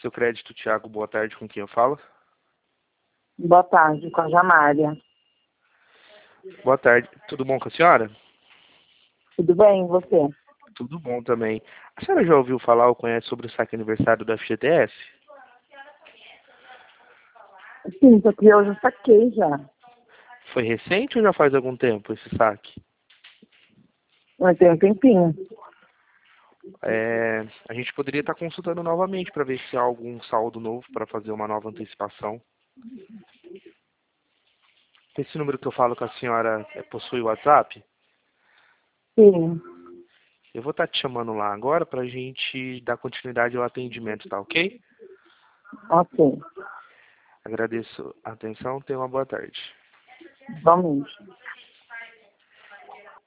Seu crédito, Thiago, boa tarde, com quem eu falo? Boa tarde, com a Jamária. Boa tarde, tudo bom com a senhora? Tudo bem, e você? Tudo bom também. A senhora já ouviu falar ou conhece sobre o saque aniversário do FGTS? Sim, só que eu já saquei já. Foi recente ou já faz algum tempo esse saque? Mas tem um tempinho. A gente poderia estar consultando novamente para ver se há algum saldo novo para fazer uma nova antecipação. Esse número que eu falo com a senhora possui o WhatsApp? Sim, Eu vou estar te chamando lá agora para a gente dar continuidade ao atendimento, tá ok? ok. Agradeço a atenção, tenha uma boa tarde. Vamos.